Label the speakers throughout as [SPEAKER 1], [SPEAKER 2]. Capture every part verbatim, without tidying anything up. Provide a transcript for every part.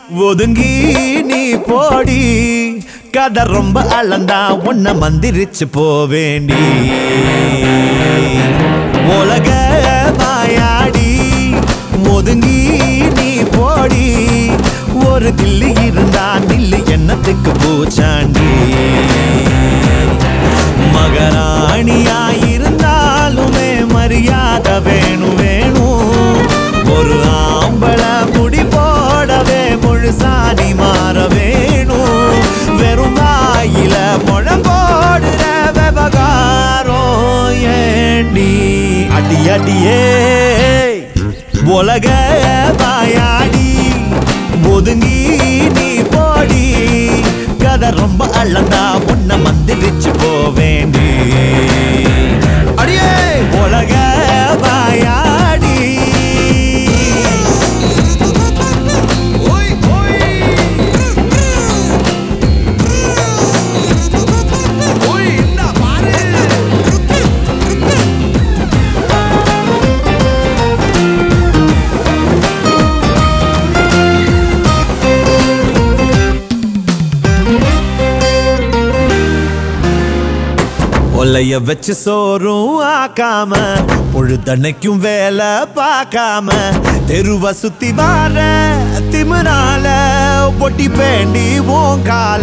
[SPEAKER 1] ஒதுங்கி நீ போடி கதை ரொம்ப அளந்தா உன்னை மந்திரிச்சு போவேண்டி உலக மாயாடி ஒதுங்கி நீ போடி ஒரு தில்லி இருந்தா நில்லு என்னத்துக்கு பூச்சாண்டி மகராணியாயிருந்தாலுமே மரியாதை வேணும் வேணும் ஒரு ஆம்பள முடி போடவே முழுசாணி மாற வேணும் வெறும் வாயில முழங்கோடுற விவகாரம் ஏண்டி அடி அடியே உலக வாயாடி ஒதுங்கி நீ போடி கதை ரொம்ப அளந்தா உன்னை மந்திரிச்சு போவேண்டி அடியே உலக வாயாடி ஒல்லைய வச்சு சோறும் ஆக்காம பொழுதன்னைக்கும் வேலை பார்க்காம தெருவ சுத்தி வார திமிரால பொட்டி பேண்டி ஓங்கால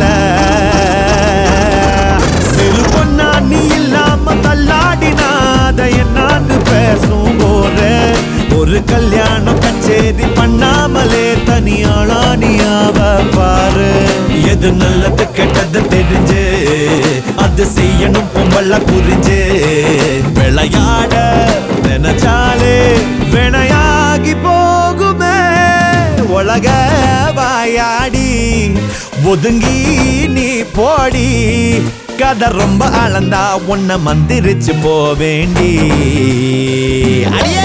[SPEAKER 1] சிறு பொண்ணா நீ இல்லாம தள்ளாடினாத என்னான்னு பேசும் போற ஒரு கல்யாணம் கச்சேரி பண்ணாமலே தனியாளா நீயாவ பாரு எது நல்லது கெட்டது தெரிஞ்சு அது செய்யணும் பொம்பள புரிஞ்சு விளையாட நினைச்சாலே வினையாகி போகுமே உலக வாயாடி ஒதுங்கி நீ போடி கதை ரொம்ப அளந்தா உன்னை மந்திரிச்சு போவேண்டி அடியே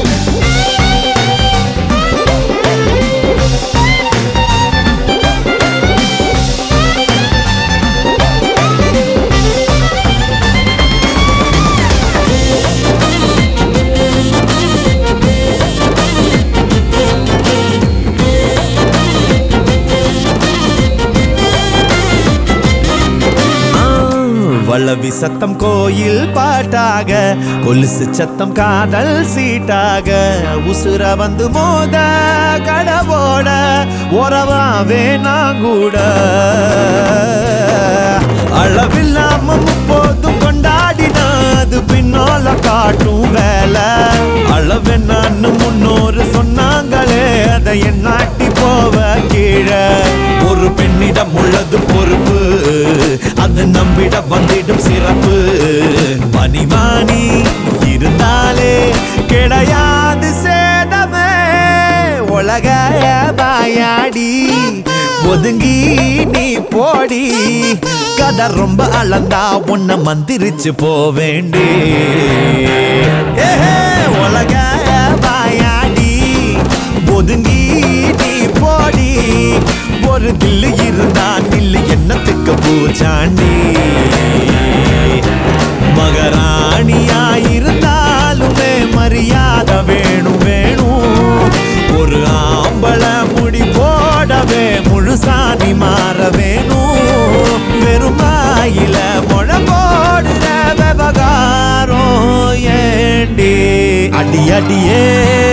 [SPEAKER 1] வளவி சத்தம் கோயில் பாட்டாக கொலுசு சத்தம் காதல் சீட்டாக உசுர வந்து மோத கடவோட உறவாவே நான் கூட அளவில்லாம முப்போதும் கொண்டாடினது பின்னால காட்டும் வேலை அளவு நான் முன்னோரு சொன்னாங்களே அதை என் நாட்டி போவ கீழே ஒரு பெண்ணிடம் உள்ளது பொறுப்பு அது நம்பிட வந்திடும் சிறப்பு பனிவாணி இருந்தாலே கிடையாது சேதமே உலக வாயாடி ஒதுங்கி நீ போடி கதை ரொம்ப அளந்தா உன்னை மந்திரிச்சு போவேண்டி உலக வாயாடி ஒதுங்கி நீ போடி ஒரு தில்லு இருந்தா நில்லு என்னத்துக்கு பூச்சாண்டி மகராணியாயிருந்தாலுமே மரியாதை வேணும் வேணும் ஒரு ஆம்பள முடி போடவே முழுசாணி மாற வேணும் வெறும் வாயில முழங்கோடுற விவகாரம் ஏண்டி அடி அடியே